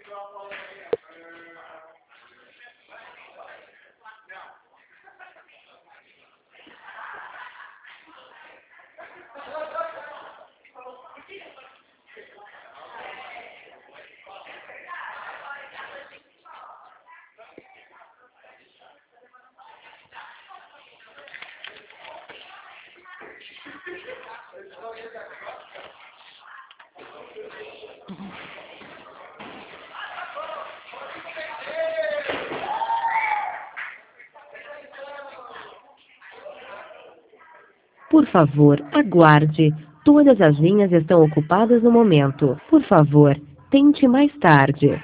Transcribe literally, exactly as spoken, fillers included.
Por favor, aguarde. Todas as linhas estão ocupadas no momento. Por favor, tente mais tarde.